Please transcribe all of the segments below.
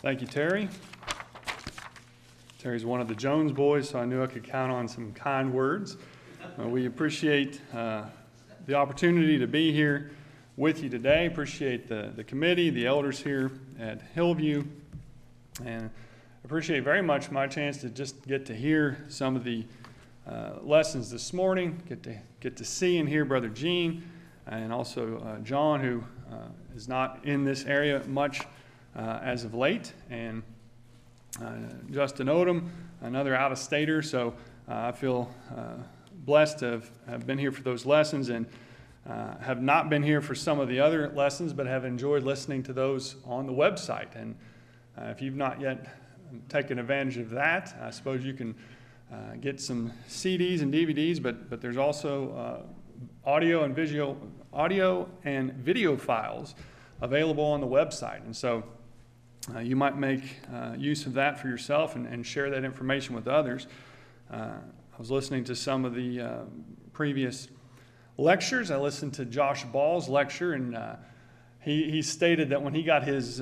Thank you, Terry. Terry's one of the Jones boys, so I knew I could count on some kind words. We appreciate the opportunity to be here with you today. Appreciate the committee, the elders here at Hillview, and appreciate very much my chance to just get to hear some of the lessons this morning, get to see and hear Brother Gene, and also John, who is not in this area much as of late, and Justin Odom, another out-of-stater. So I feel blessed to have been here for those lessons, and have not been here for some of the other lessons, but have enjoyed listening to those on the website. And if you've not yet taken advantage of that, I suppose you can get some CDs and DVDs, but there's also audio and video files available on the website. And so you might make use of that for yourself and share that information with others. I was listening to some of the previous lectures. I listened to Josh Ball's lecture, and he stated that when he got his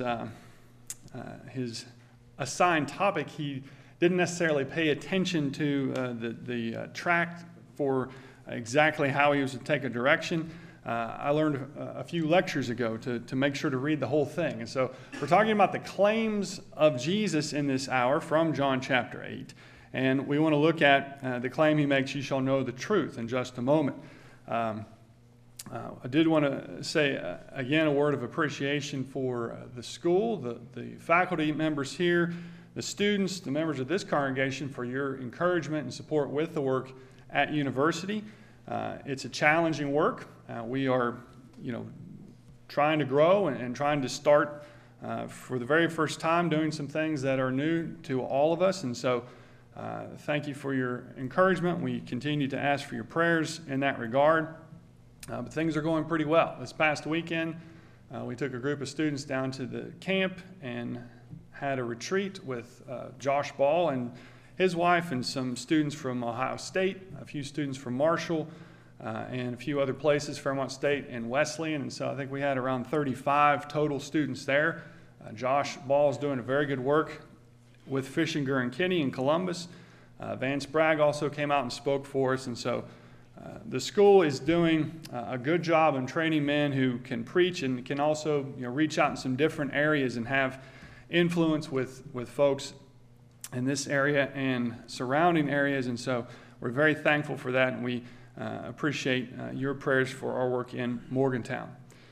assigned topic, he didn't necessarily pay attention to the track for exactly how he was to take a direction. I learned a few lectures ago to make sure to read the whole thing. And so we're talking about the claims of Jesus in this hour from John chapter 8. And we want to look at the claim he makes, "You shall know the truth," in just a moment. I did want to say, again, a word of appreciation for the school, the faculty members here, the students, the members of this congregation, for your encouragement and support with the work at university. It's a challenging work. We are, trying to grow and trying to start for the very first time doing some things that are new to all of us. And so thank you for your encouragement. We continue to ask for your prayers in that regard. But things are going pretty well. This past weekend, we took a group of students down to the camp and had a retreat with Josh Ball and his wife and some students from Ohio State, a few students from Marshall, and a few other places, Fairmont State and Wesleyan. And so I think we had around 35 total students there. Josh Ball is doing a very good work with Fishinger and Kinney in Columbus. Vance Bragg also came out and spoke for us. And so the school is doing a good job in training men who can preach and can also reach out in some different areas and have influence with folks in this area and surrounding areas. And so we're very thankful for that, and we appreciate your prayers for our work in Morgantown.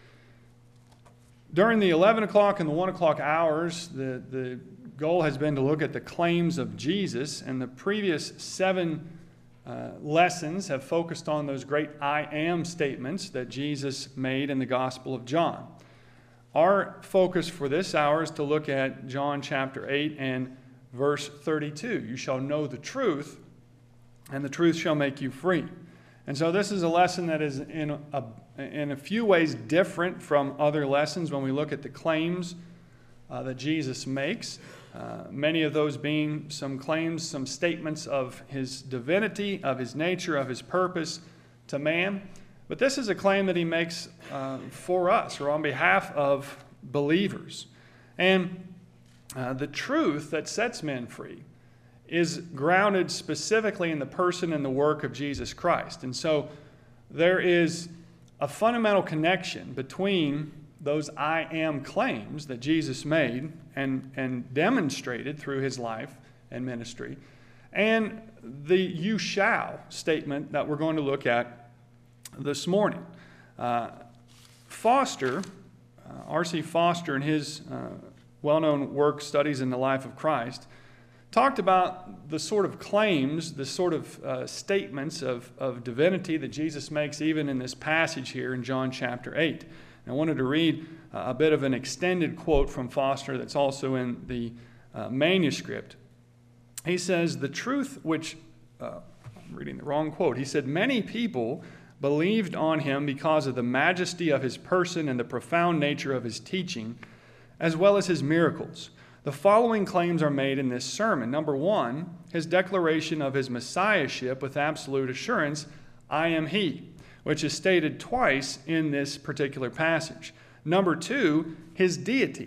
During the 11 o'clock and the 1 o'clock hours, the goal has been to look at the claims of Jesus, and the previous 7 lessons have focused on those great I am statements that Jesus made in the Gospel of John. Our focus for this hour is to look at John chapter 8 and verse 32. "You shall know the truth, and the truth shall make you free." And so this is a lesson that is in a few ways different from other lessons when we look at the claims that Jesus makes. Many of those being some claims, some statements of his divinity, of his nature, of his purpose to man. But this is a claim that he makes for us, or on behalf of believers. And the truth that sets men free is grounded specifically in the person and the work of Jesus Christ. And so there is a fundamental connection between those I am claims that Jesus made and demonstrated through his life and ministry, and the you shall statement that we're going to look at this morning. Foster, R.C. Foster, in his well-known work, Studies in the Life of Christ, talked about the sort of claims, the sort of statements of divinity that Jesus makes even in this passage here in John chapter 8. And I wanted to read a bit of an extended quote from Foster that's also in the manuscript. He says, "The truth which," I'm reading the wrong quote, he said, "many people believed on him because of the majesty of his person and the profound nature of his teaching, as well as his miracles. The following claims are made in this sermon. Number 1, his declaration of his messiahship with absolute assurance, 'I am he,' which is stated twice in this particular passage. Number 2, his deity.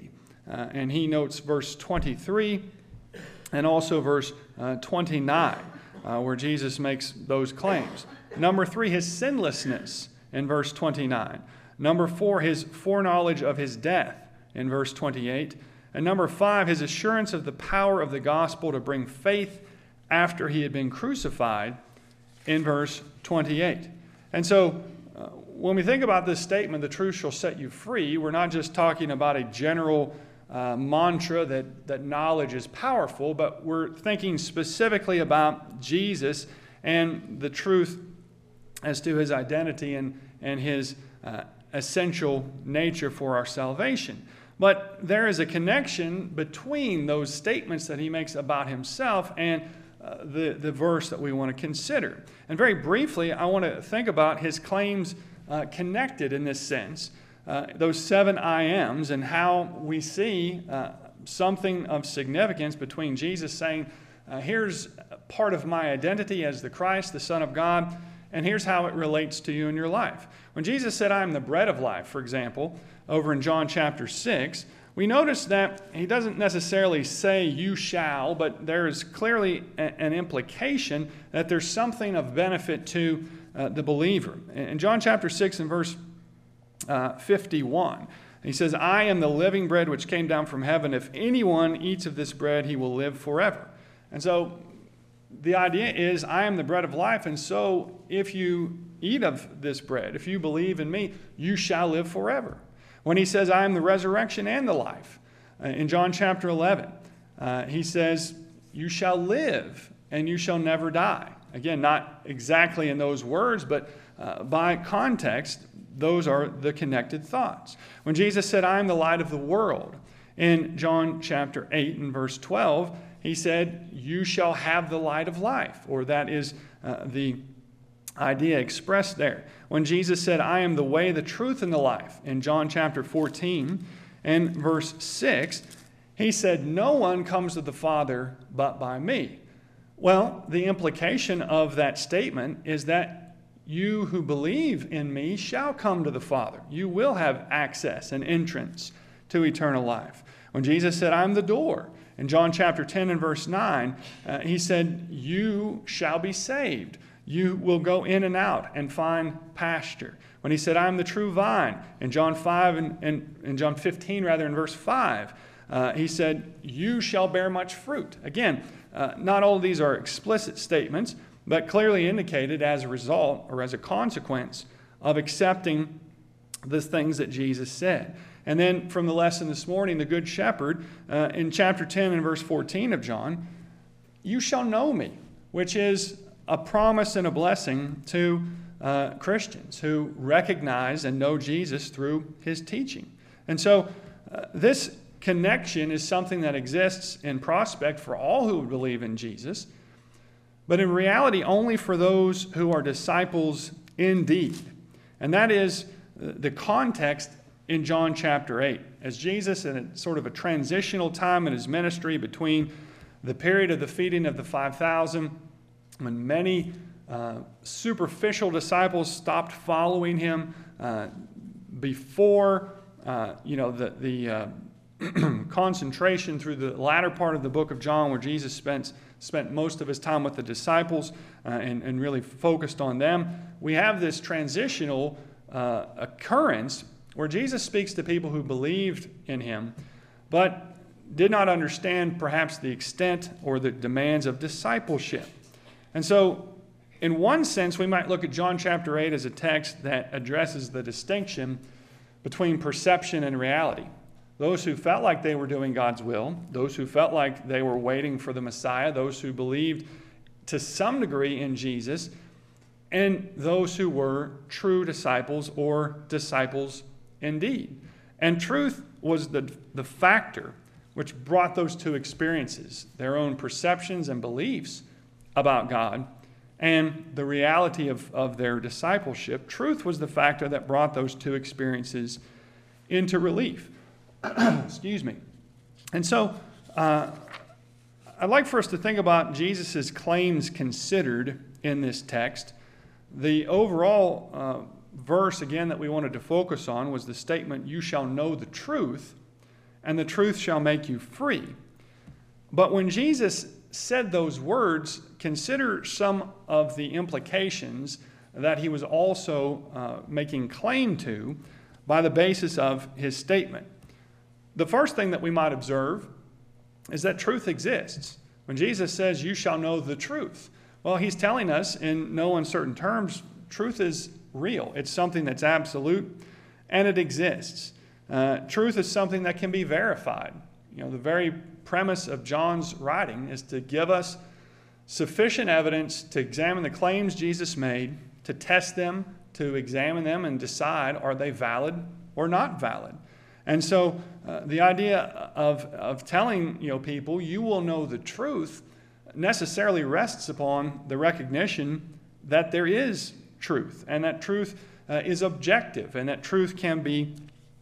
and he notes verse 23 and also verse 29, where Jesus makes those claims. Number 3, his sinlessness in verse 29. Number 4, his foreknowledge of his death in verse 28. And number 5, his assurance of the power of the gospel to bring faith after he had been crucified in verse 28. And so when we think about this statement, the truth shall set you free, we're not just talking about a general mantra that knowledge is powerful, but we're thinking specifically about Jesus and the truth as to his identity and his essential nature for our salvation. But there is a connection between those statements that he makes about himself and the verse that we want to consider. And very briefly, I want to think about his claims connected in this sense, those 7 I ams, and how we see something of significance between Jesus saying, here's part of my identity as the Christ, the Son of God, and here's how it relates to you in your life. When Jesus said, I am the bread of life, for example, over in John chapter 6, we notice that he doesn't necessarily say you shall, but there is clearly an implication that there's something of benefit to the believer. In John chapter 6 and verse 51, he says, I am the living bread which came down from heaven. If anyone eats of this bread, he will live forever. And so the idea is, I am the bread of life, and so if you eat of this bread, if you believe in me, you shall live forever. When he says, I am the resurrection and the life, in John chapter 11, he says, you shall live and you shall never die. Again, not exactly in those words, but by context, those are the connected thoughts. When Jesus said, I am the light of the world, in John chapter 8 and verse 12, he said, you shall have the light of life, or that is the idea expressed there. When Jesus said, I am the way, the truth, and the life, in John chapter 14 and verse 6, he said, no one comes to the Father but by me. Well, the implication of that statement is that you who believe in me shall come to the Father. You will have access and entrance to eternal life. When Jesus said, I'm the door, in John chapter 10 and verse 9, he said, you shall be saved. You will go in and out and find pasture. When he said, I am the true vine, in John 5 and in John 15, rather, in verse 5, he said, you shall bear much fruit. Again, not all of these are explicit statements, but clearly indicated as a result or as a consequence of accepting the things that Jesus said. And then from the lesson this morning, the Good Shepherd, in chapter 10 and verse 14 of John, you shall know me, which is a promise and a blessing to Christians who recognize and know Jesus through his teaching. And so this connection is something that exists in prospect for all who believe in Jesus, but in reality only for those who are disciples indeed. And that is the context in John chapter 8. As Jesus, in a sort of a transitional time in his ministry between the period of the feeding of the 5,000, when many superficial disciples stopped following him, before the concentration through the latter part of the book of John, where Jesus spent most of his time with the disciples and really focused on them, we have this transitional occurrence where Jesus speaks to people who believed in him, but did not understand perhaps the extent or the demands of discipleship. And so, in one sense, we might look at John chapter 8 as a text that addresses the distinction between perception and reality. Those who felt like they were doing God's will, those who felt like they were waiting for the Messiah, those who believed to some degree in Jesus, and those who were true disciples or disciples indeed. And truth was the factor which brought those two experiences, their own perceptions and beliefs about God, and the reality of their discipleship. Truth was the factor that brought those two experiences into relief. Excuse me. And so I'd like for us to think about Jesus' claims considered in this text. The overall verse, again, that we wanted to focus on was the statement, you shall know the truth, and the truth shall make you free. But when Jesus said those words, consider some of the implications that he was also making claim to by the basis of his statement. The first thing that we might observe is that truth exists. When Jesus says, you shall know the truth, well, he's telling us in no uncertain terms, truth is real. It's something that's absolute, and it exists. Truth is something that can be verified. The very premise of John's writing is to give us sufficient evidence to examine the claims Jesus made, to test them, to examine them and decide, are they valid or not valid? And so the idea of telling people you will know the truth necessarily rests upon the recognition that there is truth, and that truth is objective, and that truth can be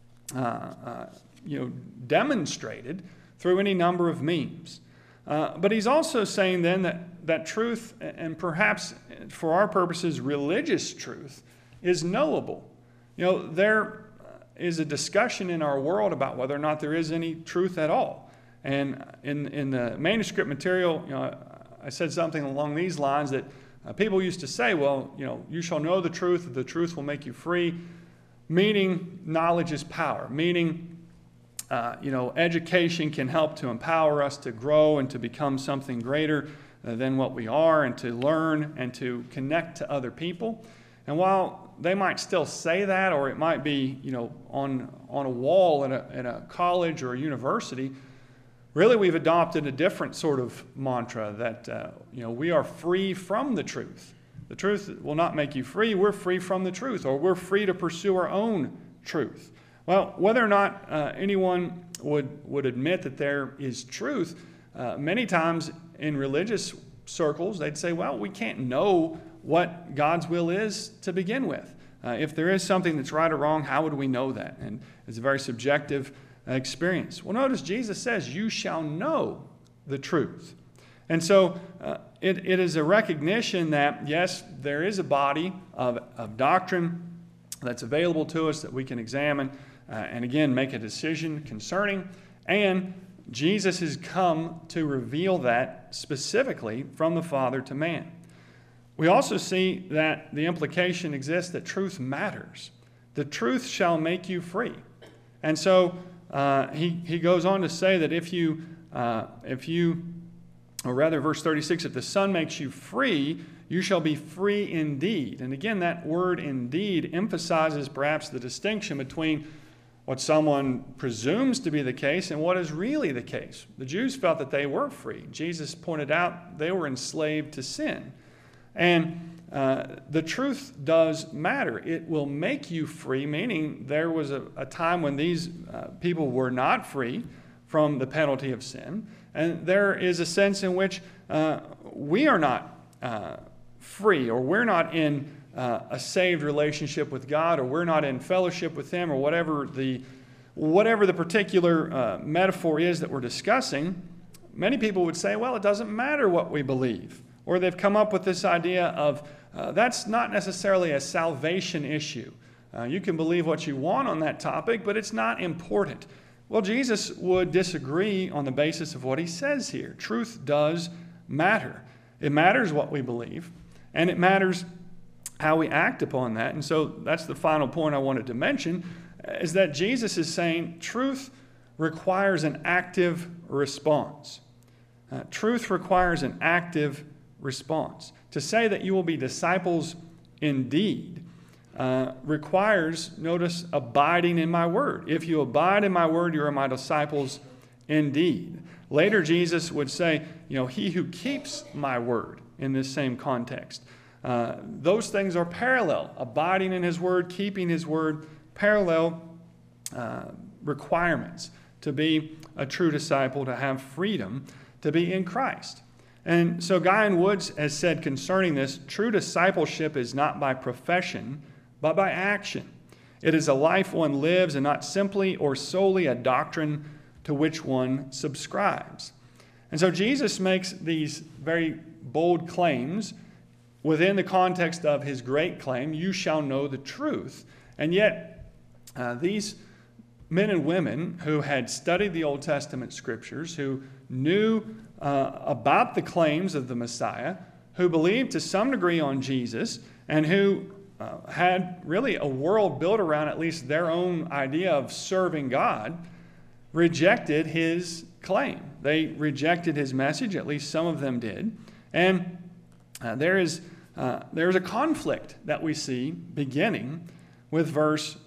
demonstrated through any number of means. But he's also saying then that truth, and perhaps for our purposes religious truth, is knowable. There is a discussion in our world about whether or not there is any truth at all. And in the manuscript material, I said something along these lines that people used to say, well, you shall know the truth will make you free, meaning knowledge is power, meaning education can help to empower us to grow and to become something greater than what we are, and to learn and to connect to other people. And while they might still say that, or it might be on a wall in a college or a university, really we've adopted a different sort of mantra that we are free from the truth. The truth will not make you free. We're free from the truth, or we're free to pursue our own truth. Well, whether or not anyone would admit that there is truth, many times in religious circles, they'd say, well, we can't know what God's will is to begin with. If there is something that's right or wrong, how would we know that? And it's a very subjective experience. Well, notice Jesus says, you shall know the truth. And so it is a recognition that, yes, there is a body of doctrine that's available to us that we can examine and again make a decision concerning. And Jesus has come to reveal that specifically from the Father to man. We also see that the implication exists that truth matters. The truth shall make you free. And so he goes on to say that if you, or rather verse 36, if the Son makes you free, you shall be free indeed. And again, that word indeed emphasizes perhaps the distinction between what someone presumes to be the case and what is really the case. The Jews felt that they were free. Jesus pointed out they were enslaved to sin. And the truth does matter. It will make you free, meaning there was a time when these people were not free from the penalty of sin. And there is a sense in which we are not free, or we're not in a saved relationship with God, or we're not in fellowship with Him, or whatever the particular metaphor is that we're discussing. Many people would say, well, it doesn't matter what we believe. Or they've come up with this idea of that's not necessarily a salvation issue. You can believe what you want on that topic, but it's not important. Well, Jesus would disagree on the basis of what he says here. Truth does matter. It matters what we believe, and it matters how we act upon that. And so that's the final point I wanted to mention, is that Jesus is saying truth requires an active response. Truth requires an active response. To say that you will be disciples indeed requires, notice, abiding in my word. If you abide in my word, you are my disciples indeed. Later, Jesus would say, he who keeps my word, in this same context. Those things are parallel. Abiding in his word, keeping his word, parallel requirements to be a true disciple, to have freedom, to be in Christ. And so Guyon Woods has said concerning this, true discipleship is not by profession, but by action. It is a life one lives, and not simply or solely a doctrine to which one subscribes. And so Jesus makes these very bold claims within the context of his great claim, you shall know the truth. And yet, these men and women who had studied the Old Testament scriptures, who knew about the claims of the Messiah, who believed to some degree on Jesus, and who had really a world built around at least their own idea of serving God, rejected his claim. They rejected his message, at least some of them did. And there is a conflict that we see beginning with verse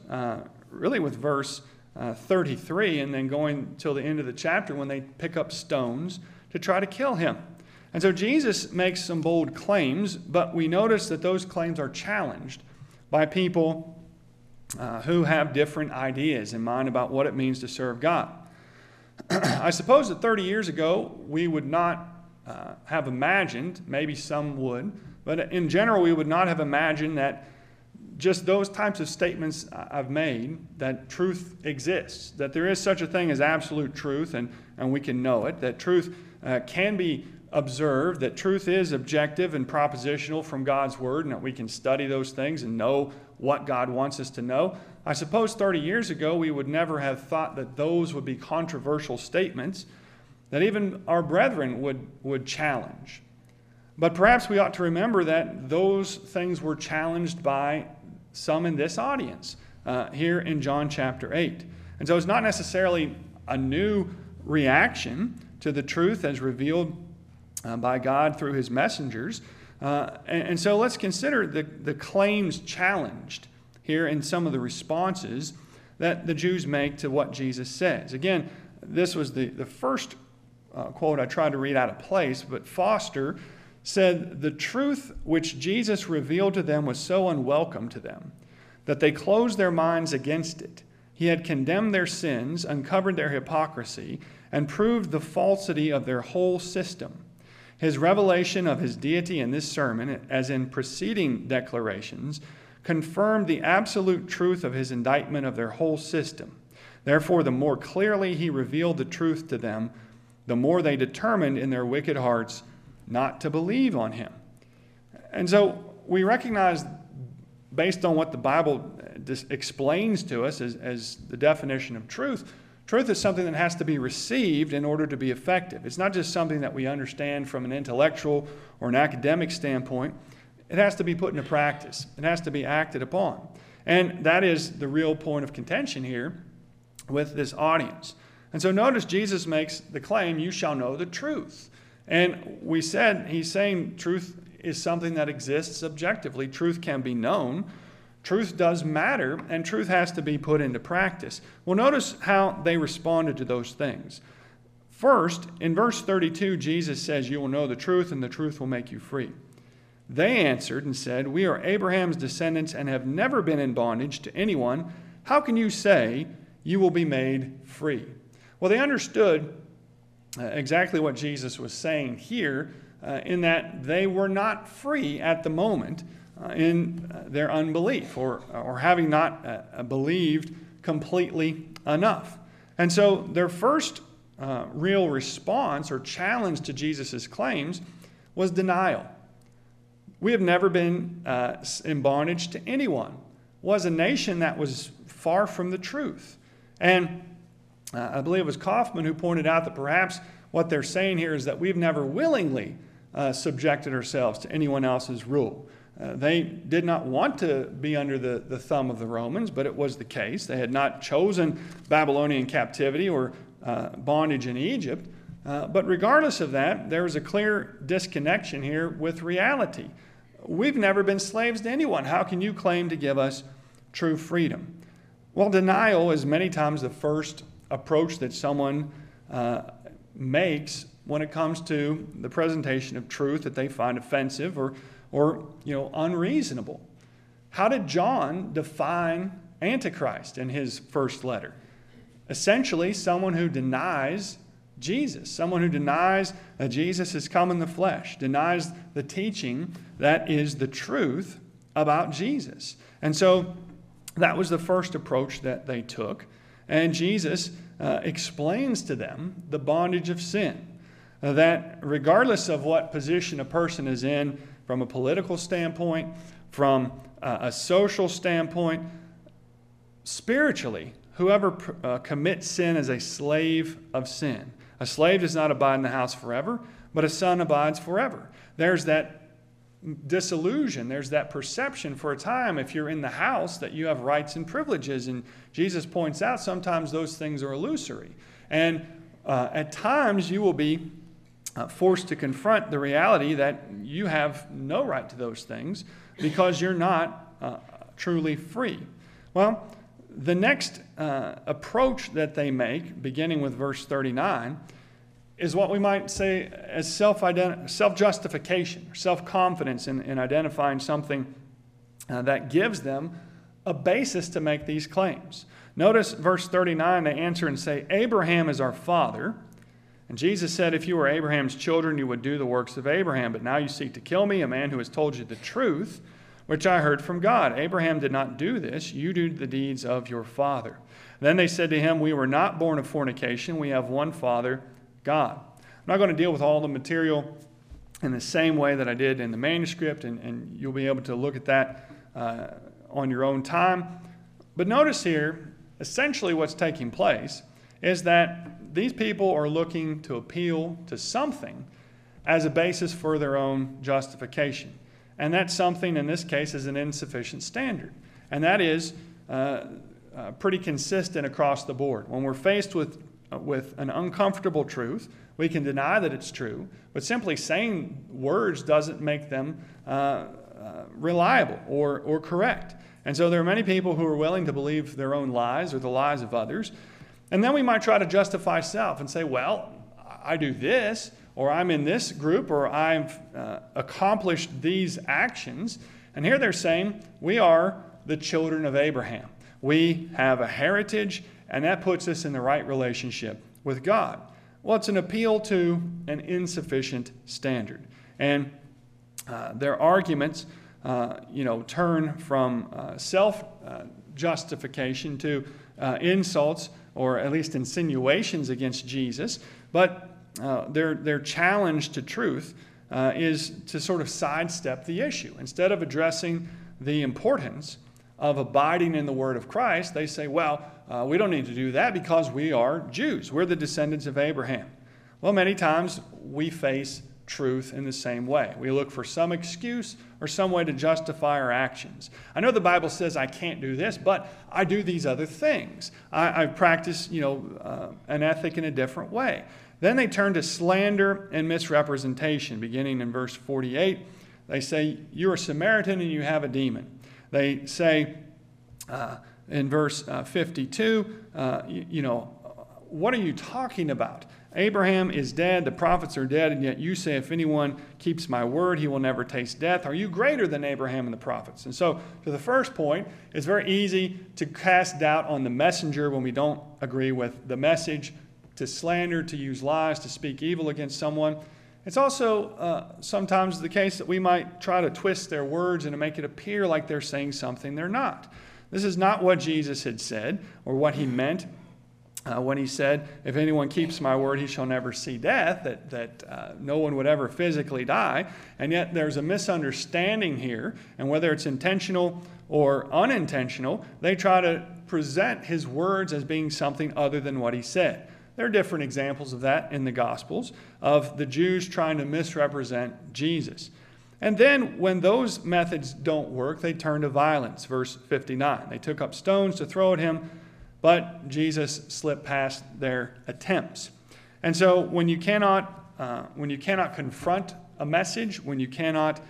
33, and then going till the end of the chapter when they pick up stones to try to kill him. And so Jesus makes some bold claims, but we notice that those claims are challenged by people who have different ideas in mind about what it means to serve God. I suppose that 30 years ago we would not have imagined, maybe some would, but in general we would not have imagined that just those types of statements I've made, that truth exists, that there is such a thing as absolute truth, and we can know it, that truth can be observed, that truth is objective and propositional from God's Word, and that we can study those things and know what God wants us to know. I suppose 30 years ago we would never have thought that those would be controversial statements that even our brethren would challenge. But perhaps we ought to remember that those things were challenged by some in this audience here in John chapter 8. And so it's not necessarily a new reaction to the truth as revealed by God through his messengers. And so let's consider the claims challenged here in some of the responses that the Jews make to what Jesus says. Again, this was the first quote I tried to read out of place, but Foster said, "The truth which Jesus revealed to them was so unwelcome to them that they closed their minds against it. He had condemned their sins, uncovered their hypocrisy, and proved the falsity of their whole system. His revelation of his deity in this sermon, as in preceding declarations, confirmed the absolute truth of his indictment of their whole system. Therefore, the more clearly he revealed the truth to them, the more they determined in their wicked hearts not to believe on him." And so we recognize, based on what the Bible explains to us as the definition of truth, truth is something that has to be received in order to be effective. It's not just something that we understand from an intellectual or an academic standpoint. It has to be put into practice. It has to be acted upon. And that is the real point of contention here with this audience. And so notice Jesus makes the claim, "You shall know the truth." And we said he's saying truth is something that exists objectively. Truth can be known. Truth does matter, and truth has to be put into practice. Well, notice how they responded to those things. First, in verse 32, Jesus says, "You will know the truth, and the truth will make you free." They answered and said, "We are Abraham's descendants and have never been in bondage to anyone. How can you say you will be made free?" Well, they understood exactly what Jesus was saying here, in that they were not free at the moment in their unbelief or having not believed completely enough. And so their first real response or challenge to Jesus' claims was denial. "We have never been in bondage to anyone," was a nation that was far from the truth. And I believe it was Kaufman who pointed out that perhaps what they're saying here is that we've never willingly subjected ourselves to anyone else's rule. They did not want to be under the thumb of the Romans, but it was the case. They had not chosen Babylonian captivity or bondage in Egypt. But regardless of that, there was a clear disconnection here with reality. We've never been slaves to anyone. How can you claim to give us true freedom? Well, denial is many times the first approach that someone makes when it comes to the presentation of truth that they find offensive or unreasonable. How did John define Antichrist in his first letter? Essentially, someone who denies Jesus, someone who denies that Jesus has come in the flesh, denies the teaching that is the truth about Jesus. And so that was the first approach that they took. And Jesus explains to them the bondage of sin, that regardless of what position a person is in, from a political standpoint, from a social standpoint, spiritually, whoever commits sin is a slave of sin. A slave does not abide in the house forever, but a son abides forever. There's that disillusion, there's that perception for a time if you're in the house that you have rights and privileges. And Jesus points out sometimes those things are illusory. And at times you will be forced to confront the reality that you have no right to those things because you're not truly free. Well, the next approach that they make, beginning with verse 39, is what we might say as self-justification, or self-confidence in identifying something that gives them a basis to make these claims. Notice verse 39, they answer and say, Abraham is our father. And Jesus said, if you were Abraham's children, you would do the works of Abraham. But now you seek to kill me, a man who has told you the truth, which I heard from God. Abraham did not do this. You do the deeds of your father. Then they said to him, we were not born of fornication. We have one Father, God. I'm not going to deal with all the material in the same way that I did in the manuscript, and you'll be able to look at that on your own time. But notice here, essentially what's taking place is that these people are looking to appeal to something as a basis for their own justification. And that something, in this case, is an insufficient standard. And that is pretty consistent across the board. When we're faced with an uncomfortable truth, we can deny that it's true, but simply saying words doesn't make them reliable or correct. And so there are many people who are willing to believe their own lies or the lies of others. And then we might try to justify self and say, well, I do this, or I'm in this group, or I've accomplished these actions. And here they're saying, we are the children of Abraham. We have a heritage, and that puts us in the right relationship with God. Well, it's an appeal to an insufficient standard. And their arguments, turn from self-justification to insults, or at least insinuations against Jesus. But their challenge to truth is to sort of sidestep the issue. Instead of addressing the importance of abiding in the word of Christ, they say, well, we don't need to do that because we are Jews. We're the descendants of Abraham. Well, many times we face truth in the same way. We look for some excuse or some way to justify our actions. I know the Bible says I can't do this, but I do these other things. I practice, an ethic in a different way. Then they turn to slander and misrepresentation. Beginning in verse 48, they say, you're a Samaritan and you have a demon. They say in verse 52, what are you talking about? Abraham is dead, the prophets are dead, and yet you say, if anyone keeps my word, he will never taste death. Are you greater than Abraham and the prophets? And so, to the first point, it's very easy to cast doubt on the messenger when we don't agree with the message, to slander, to use lies, to speak evil against someone. It's also sometimes the case that we might try to twist their words and to make it appear like they're saying something they're not. This is not what Jesus had said or what he meant when he said, if anyone keeps my word, he shall never see death, that no one would ever physically die. And yet there's a misunderstanding here, and whether it's intentional or unintentional, they try to present his words as being something other than what he said. There are different examples of that in the Gospels, of the Jews trying to misrepresent Jesus. And then when those methods don't work, they turn to violence. Verse 59, they took up stones to throw at him, but Jesus slipped past their attempts. And so when you cannot confront a message, when you cannot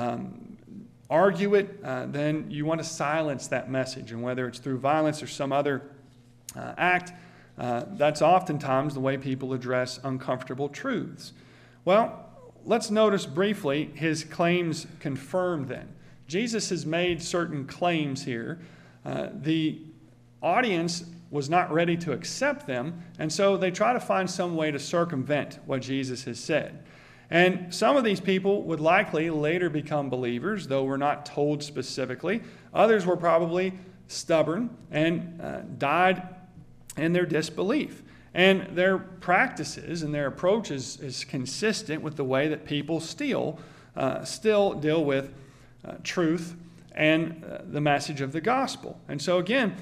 argue it, then you want to silence that message. And whether it's through violence or some other act, that's oftentimes the way people address uncomfortable truths. Well, let's notice briefly his claims confirmed then. Jesus has made certain claims here. The audience was not ready to accept them, and so they try to find some way to circumvent what Jesus has said. And some of these people would likely later become believers, though we're not told specifically. Others were probably stubborn and died in their disbelief. And their practices and their approach is consistent with the way that people still deal with truth and the message of the gospel. And so again,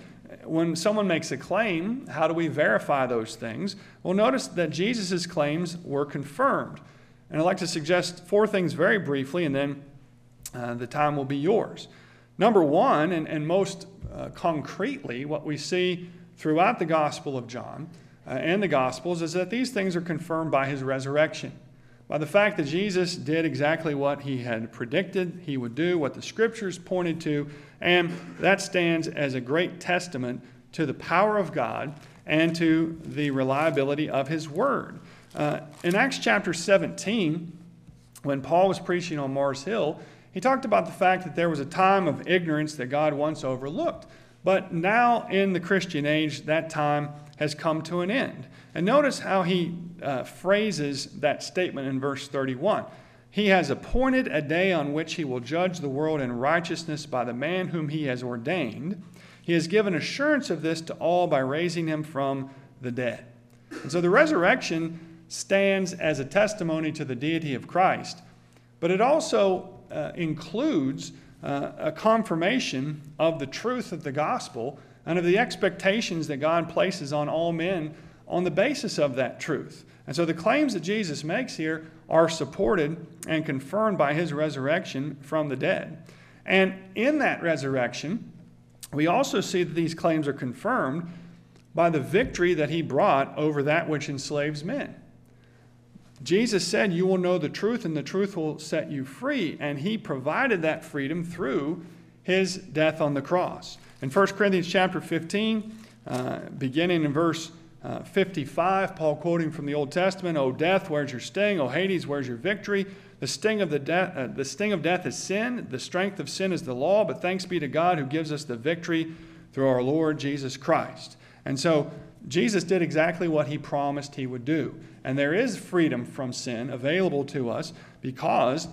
when someone makes a claim, how do we verify those things? Well, notice that Jesus' claims were confirmed. And I'd like to suggest 4 things very briefly, and then the time will be yours. Number one, and most concretely, what we see throughout the Gospel of John and the Gospels is that these things are confirmed by his resurrection. By the fact that Jesus did exactly what he had predicted he would do, what the Scriptures pointed to, and that stands as a great testament to the power of God and to the reliability of his word. In Acts chapter 17, when Paul was preaching on Mars Hill, he talked about the fact that there was a time of ignorance that God once overlooked. But now in the Christian age, that time has come to an end. And notice how he phrases that statement in verse 31. He has appointed a day on which he will judge the world in righteousness by the man whom he has ordained. He has given assurance of this to all by raising him from the dead. And so the resurrection stands as a testimony to the deity of Christ, but it also includes a confirmation of the truth of the gospel and of the expectations that God places on all men on the basis of that truth. And so the claims that Jesus makes here are supported and confirmed by his resurrection from the dead. And in that resurrection, we also see that these claims are confirmed by the victory that he brought over that which enslaves men. Jesus said, "You will know the truth, and the truth will set you free." And he provided that freedom through his death on the cross. In 1 Corinthians chapter 15, beginning in verse 55, Paul quoting from the Old Testament, "O death, where's your sting? O Hades, where's your victory? The sting of death is sin. The strength of sin is the law. But thanks be to God who gives us the victory through our Lord Jesus Christ." And so Jesus did exactly what he promised he would do. And there is freedom from sin available to us because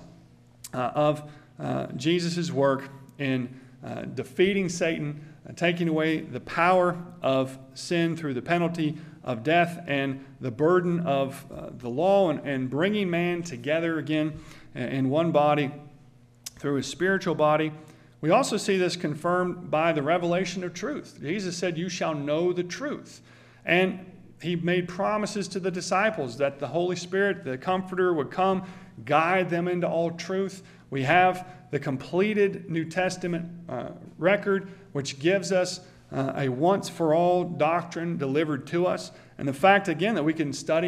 of Jesus' work in defeating Satan, taking away the power of sin through the penalty of death and the burden of the law, and bringing man together again in one body through his spiritual body. We also see this confirmed by the revelation of truth. Jesus said, "You shall know the truth." And he made promises to the disciples that the Holy Spirit, the Comforter, would come, guide them into all truth. We have the completed New Testament record, which gives us a once-for-all doctrine delivered to us. And the fact, again, that we can study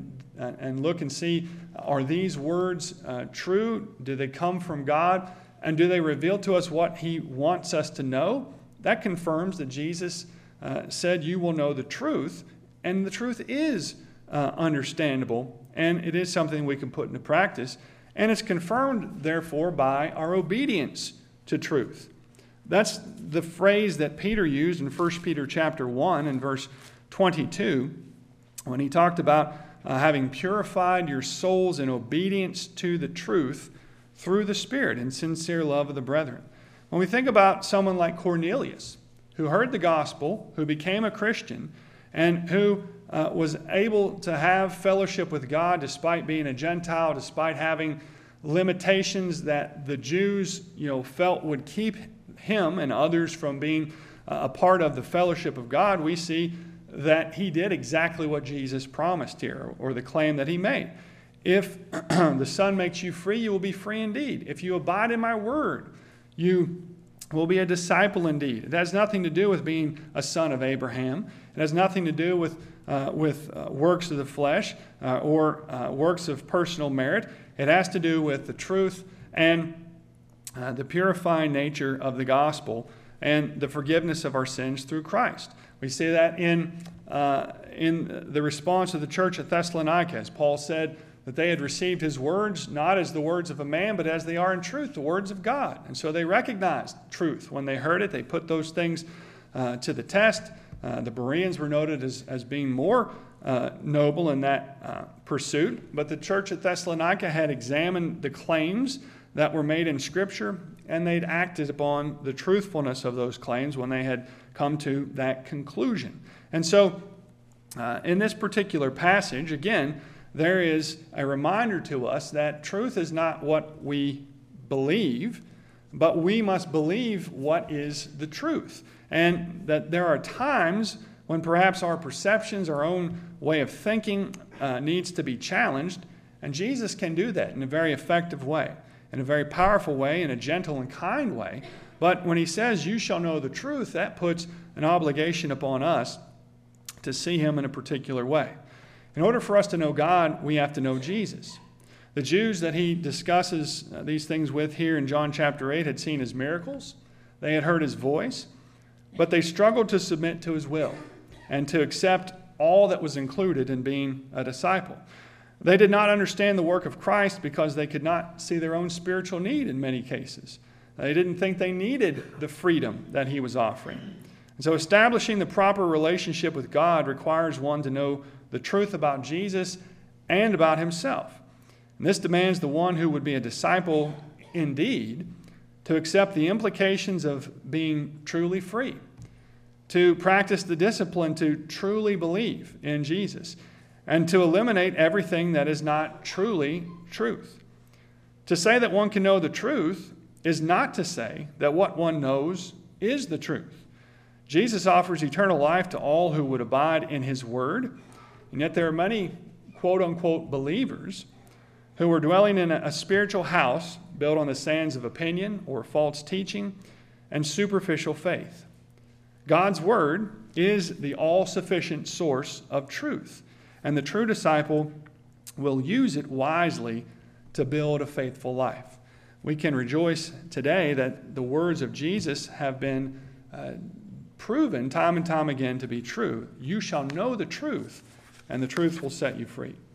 and look and see, are these words true? Do they come from God? And do they reveal to us what he wants us to know? That confirms that Jesus said, "You will know the truth," and the truth is understandable, and it is something we can put into practice. And it's confirmed, therefore, by our obedience to truth. That's the phrase that Peter used in 1 Peter chapter 1 and verse 22 when he talked about having purified your souls in obedience to the truth through the Spirit in sincere love of the brethren. When we think about someone like Cornelius, who heard the gospel, who became a Christian, and who was able to have fellowship with God despite being a Gentile, despite having limitations that the Jews, felt would keep him and others from being a part of the fellowship of God, we see that he did exactly what Jesus promised here, or the claim that he made. If the Son makes you free, you will be free indeed. If you abide in my word, you will be a disciple indeed. It has nothing to do with being a son of Abraham. It has nothing to do with works of the flesh or works of personal merit. It has to do with the truth and the purifying nature of the gospel and the forgiveness of our sins through Christ. We see that in the response of the church at Thessalonica, as Paul said that they had received his words not as the words of a man, but as they are in truth, the words of God. And so they recognized truth. When they heard it, they put those things to the test. The Bereans were noted as being more noble in that pursuit. But the church at Thessalonica had examined the claims that were made in Scripture, and they'd acted upon the truthfulness of those claims when they had come to that conclusion. And so in this particular passage, again, there is a reminder to us that truth is not what we believe, but we must believe what is the truth. And that there are times when perhaps our perceptions, our own way of thinking needs to be challenged. And Jesus can do that in a very effective way, in a very powerful way, in a gentle and kind way. But when he says, you shall know the truth, that puts an obligation upon us to see him in a particular way. In order for us to know God, we have to know Jesus. The Jews that he discusses these things with here in John chapter 8 had seen his miracles. They had heard his voice, but they struggled to submit to his will and to accept all that was included in being a disciple. They did not understand the work of Christ because they could not see their own spiritual need in many cases. They didn't think they needed the freedom that he was offering. And so establishing the proper relationship with God requires one to know the truth about Jesus and about himself. And this demands the one who would be a disciple indeed to accept the implications of being truly free, to practice the discipline to truly believe in Jesus, and to eliminate everything that is not truly truth. To say that one can know the truth is not to say that what one knows is the truth. Jesus offers eternal life to all who would abide in his word, and yet there are many quote-unquote believers who are dwelling in a spiritual house built on the sands of opinion or false teaching and superficial faith. God's word is the all-sufficient source of truth, and the true disciple will use it wisely to build a faithful life. We can rejoice today that the words of Jesus have been proven time and time again to be true. You shall know the truth, and the truth will set you free.